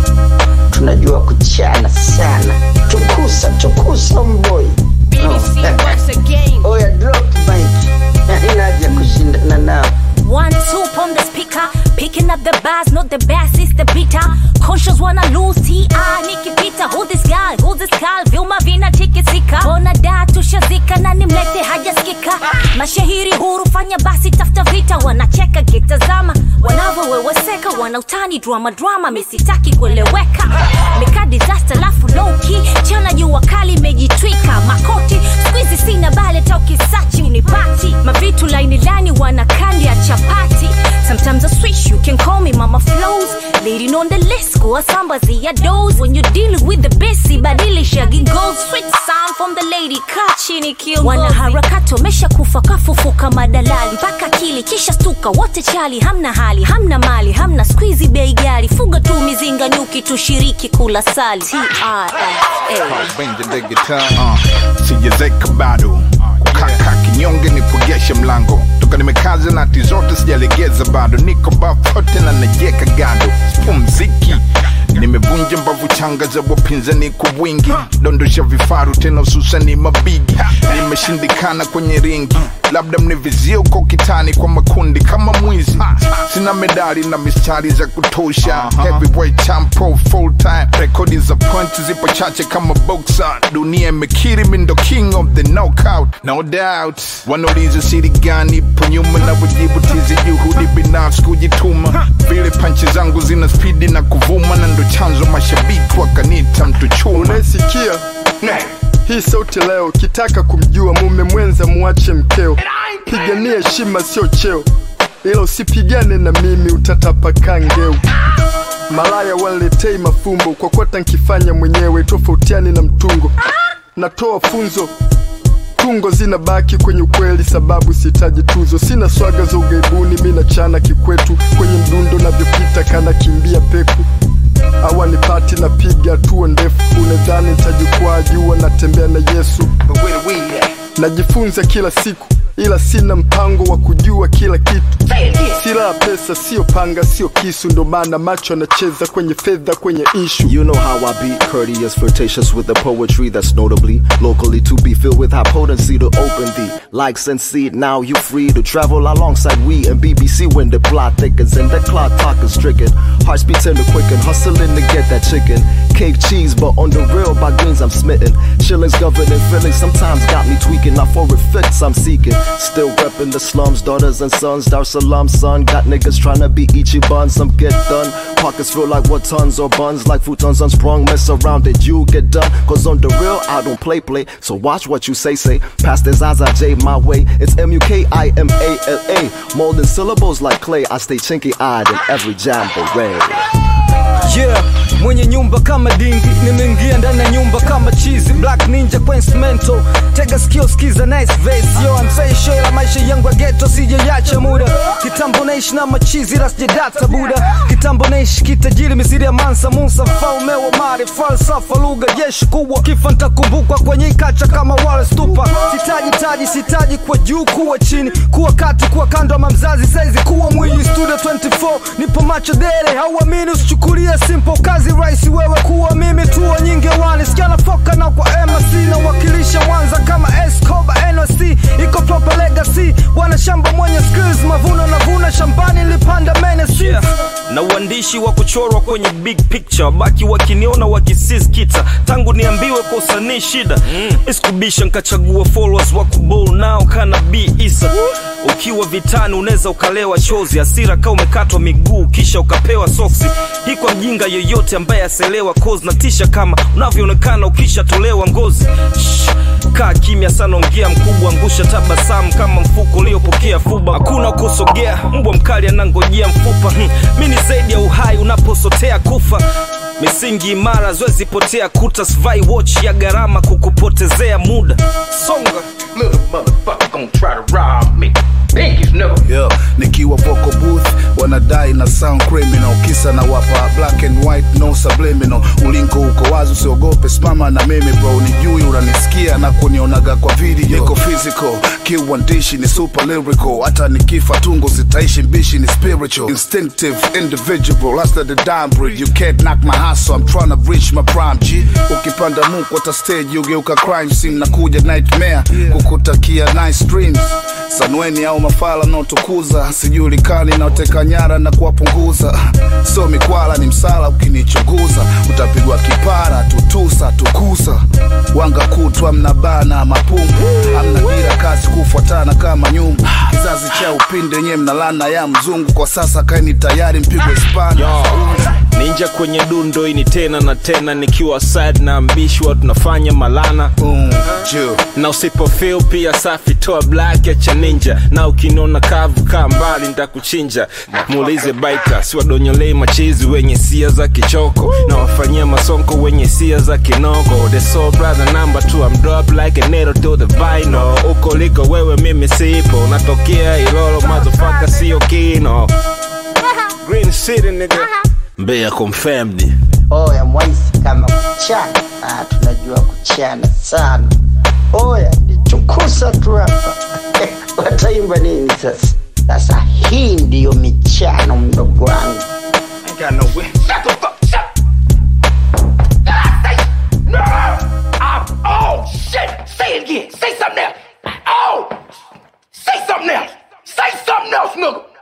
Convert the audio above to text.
tunajua kuchana sana. Tukusa mboy. BBC once again. Oh yeah, drop mic. Inaja kushindana nao. 1, 2 on the speaker, picking up the bass, not the bass, it's the beater. Conscious wanna lose, T.I. Nikipita, who this guy, Vilma vina tikisika. Bona da tushazika, na nimlete hajaskika. Mashahiri huru fanya basi tafta vita. Wanacheka kitazama, wanavyoweweseka. Wanautani drama, misitaki kueleweka. Mika disaster lafu low key, chana jua kali mejitwika. Makoti, squeezy sina bale toki sachi unipati. Mavitu laini wanakandi ya chapati. Sometimes I switch, you can call me Mama Flows. Leading on the list, go sambazi ya dose. When you're dealing with the busy, badilisha gold. Sweet sound from the lady, kachini kill. Wana harakato, mesha kufa kafufuka madalali. Mpaka kili, kisha stuka, wote chali. Hamna hali, hamna mali, hamna squeezy bei gali. Fuga tu mizinga nyuki, tushiriki kula sali. T.I.F.A. Benja the guitar, sijezeka bado. Kaka kinyonge ni kugesha mlango. Toka nimekaza na tizote sijalegeza bado. Niko bafote na najeka gado. Spumziki nimevunja mbavu changa za wapinzani kwa wingi. Dondosha vifaru tena hususani mabigi. Nimeshindikana kwenye ringi. Labda mnivizio kwa kitani kwa makundi kama mwizi. Sina medali na mistari za kutosha. Heavyweight champ pro full time. Rekodi za points zipo chache kama boxer. Dunia imekiri mindo king of the knockout. No doubt. Wanauliza siri gani po nyuma na wajibu tizi juhudi binafsi kujituma. Vile panchi zangu zina speedi na kuvuma. Na ndo chanzo mashabiki wakanita mtu chuma. Unasikia? Hii sauti leo, kitaka kumjua mume mwenza muache mkeo. Pigania heshima sio cheo, ila usipigane na mimi utatapaka ngeu. Malaya waniletei mafumbo, kwa kwata nkifanya mwenyewe tofautiani na mtungo. Natoa funzo, tungo zinabaki kwenye ukweli sababu sitaji tuzo. Sina swaga za ugaibuni, mina chana kikwetu. Kwenye mdundo navyopita kana kimbia peku. Awani pati na piga tuo ndefu. Unadhani nitajikwaa jua natembea na Yesu. Najifunza kila siku, ila sina mpango wa kujua kila kitu. Sila pesa, sio panga, sio kisu. Ndo maana macho anacheza kwenye fedha, kwenye issue. You know how I be courteous, flirtatious with the poetry that's notably locally to be filled with high potency to open the likes and see. Now you free to travel alongside we and BBC when the plot thickens and the clock talk is stricken. Hearts beat tend to quicken, hustling to get that chicken. Cake cheese, but on the real by greens I'm smitten. Shillings governing feelings sometimes got me tweaking. Not for effects I'm seeking. Still repping the slums, daughters and sons. Dar Salam son, got niggas tryna be Ichiban. Some get done, pockets feel like what tons or buns. Like futons unsprung, mess around and you get done. Cause on the real, I don't play, so watch what you say. Past this Zaza J my way, it's M-U-K-I-M-A-L-A. Molding syllables like clay, I stay chinky-eyed in every jamboree. Yeah, mwenye nyumba kama dingi, nimeingia ndani ya nyumba kama cheesy. Black ninja kwa instrumento, tega skills skiza nice vase. Yo, I'm saying show la maisha yangu ya ghetto sije yacha muda. Kitambo naishi na machizi rasje data buda. Kitambo naishi kitajiri miziri ya mansa Musa. Mfaume wa mari, falsafa lugha jeshi kubwa. Kifa nitakumbukwa kwenye ikacha kama wale stupa. Sitaji kwa juu kuwa chini. Kuwa kati kuwa kando ama mzazi saizi kuwa mwili. Studio 24, nipo macho dere. Hauamini usichukulia simple kazi raisi wewe kuwa mimi tuwa nyingi wani. Sikiana foka na kwa MSC na wakilisha Mwanza kama Escobar NOC. Iko proper legacy, wana shamba mwenye skills. Mavuno na vuna shambani lipanda menesi. Yeah. Na uandishi wa kuchorwa kwenye big picture. Baki wakiniona wakisiskita. Tangu niambiwe kwa usanii shida. Iskubisha nkachagua followers wa kubol nao kana B Isa. Ukiwa vitani uneza ukalewa chozi. Asira ka umekatwa miguu kisha ukapewa soksi. Hii kwa mjinga yoyote ambaye aselewa cause na tisha kama unavyoonekana ukisha tolewa ngozi. Kaa kimya sana ongea mkubwa angusha tabasamu kama mfuko uliopokea fuba. Hakuna kusogea mbwa mkali anangojea mfupa. Mimi zaidi ya uhai unaposotea kufa. Misingi imara zoezi potea kuta. Svai watch ya gharama kukupotezea muda. Songa little motherfucker gon' try to rob me. pinkies, nigga. Yo, nikiwa vocal booth wanadai na sound criminal, kisa na wapa black and white no subliminal. Ulingo uko wazi, usiogope, simama na mimi bro. Nijui unanisikia na kunionaga kwa video. Niko physical, kiuandishi ni super lyrical. Hata nikifa tungo zitaishi mbishi ni spiritual. Instinctive, individual, that's the dime bridge. You can't knock my hustle, I'm trying to reach my prime G. Ukipanda muku hata stage ugeuka crime scene. Nakuja nightmare, kukutakia nice dreams. Sanweni au mafala no tukuza, sijulikani na uteka nyara na kuwapunguza. So mikwala ni msala ukinichunguza, utapigwa kipara, tutusa, tukusa. Wanga kutwa mnabana mapungu, amna dira kazi kufuatana kama nyumbu. Kizazi cha upinde nye mnalana ya mzungu. Kwa sasa kaini tayari mpigwe spana. Ninja kwenye dundo ini tena na tena. Nikiwa sad na ambishwa tunafanya malana. Na usipo feel pia safi toa black ya cha ninja. Na ukinona kavu kaa mbali nitakuchinja. Muulize baita siwadonyolei machizi wenye sia za kichoko. Na wafanyia masonko wenye sia za kinoko. The soul brother number 2, I'm drop like a needle to the vinyl. Uko liko wewe mimi sipo. Natokea Ilolo motherfucker sio kino. Green City nigga. Mbeya confirmed. Oya mwaisi kama kuchana. Tunajua kuchana sana. Oya nichukusa tu hapa. Wataimba nini sasa? Sasa hii ndiyo michano mdogo wangu. Ain't got no way. Shut the fuck, shut. Did I say no? Oh shit. Say it again. Say something else. Oh. Say something else. Say something else, nigga.